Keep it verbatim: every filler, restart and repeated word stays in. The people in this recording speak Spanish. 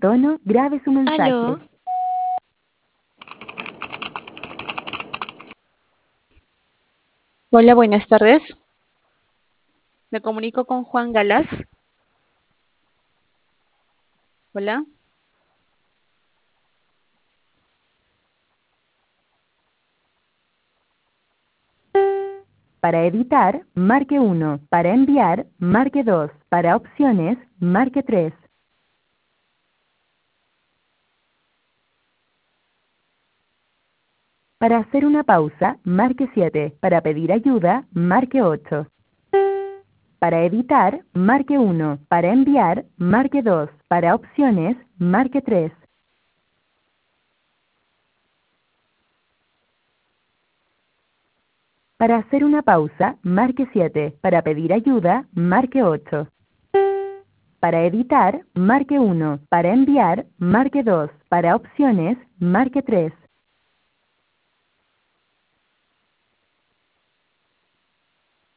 tono, grabe su mensaje. Aló. Hola, buenas tardes. Me comunico con Juan Galás. Hola. Para editar, marque uno. Para enviar, marque dos. Para opciones, marque tres. Para hacer una pausa, marque siete. Para pedir ayuda, marque ocho. Para editar, marque uno. Para enviar, marque dos. Para opciones, marque tres. Para hacer una pausa, marque siete. Para pedir ayuda, marque ocho. Para editar, marque uno. Para enviar, marque dos. Para opciones, marque tres.